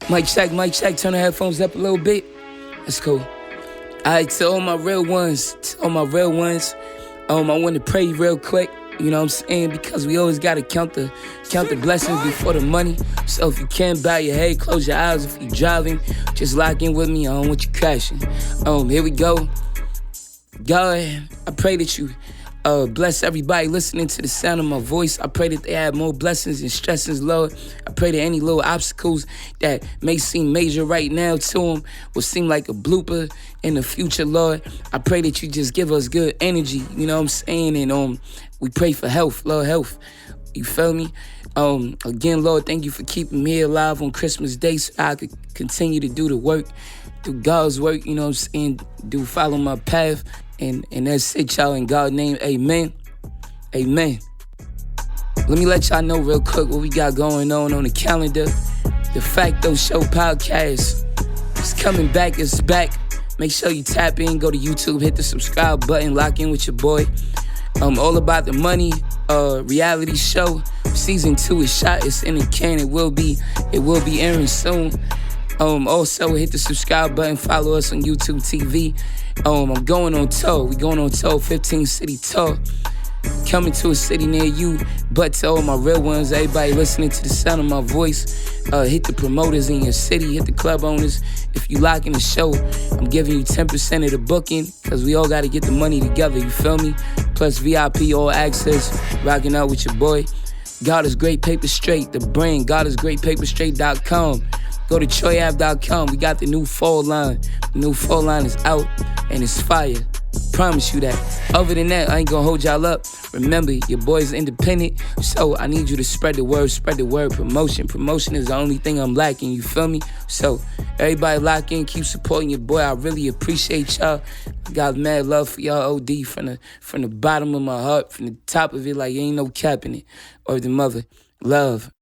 Mic check, turn the headphones up a little bit. That's cool. Alright, to all my real ones, I want to pray real quick, you know what I'm saying? Because we always gotta count the blessings before the money. So if you can bow your head, close your eyes. If you're driving, just lock in with me. I don't want you crashing. Here we go. God, I pray that you bless everybody listening to the sound of my voice. I pray that they have more blessings and stresses, Lord. I pray that any little obstacles that may seem major right now to them will seem like a blooper in the future, Lord. I pray that you just give us good energy, you know what I'm saying? And we pray for health, Lord, health. You feel me? Again, Lord, thank you for keeping me alive on Christmas Day so I could continue to do the work, do God's work, you know what I'm saying? Do follow my path. And that's it, y'all. In God's name, amen. Amen. Let me let y'all know real quick what we got going on the calendar. The Facto Show podcast is coming back. It's back. Make sure you tap in, go to YouTube, hit the subscribe button, lock in with your boy. All About the Money reality show. Season 2 is shot. It's in the can. It will be airing soon. Also hit the subscribe button, follow us on YouTube TV. I'm going on tour. We going on tour, 15 city tour. Coming to a city near you. But to all my real ones, everybody listening to the sound of my voice, hit the promoters in your city, hit the club owners. If you lock in the show, I'm giving you 10% of the booking, because we all got to get the money together, you feel me? Plus VIP, all access, rocking out with your boy. God is Great Paper Straight, the brand, godisgreatpaperstraight.com. Go to troyave.com. We got the new fall line. The new fall line is out and it's fire. Promise you that. Other than that, I ain't gonna hold y'all up. Remember, your boy's independent, so I need you to spread the word. Promotion is the only thing I'm lacking, you feel me? So everybody lock in, keep supporting your boy. I really appreciate y'all. I got mad love for y'all, OD, from the bottom of my heart, from the top of it, like ain't no cap in it. Or the mother. Love.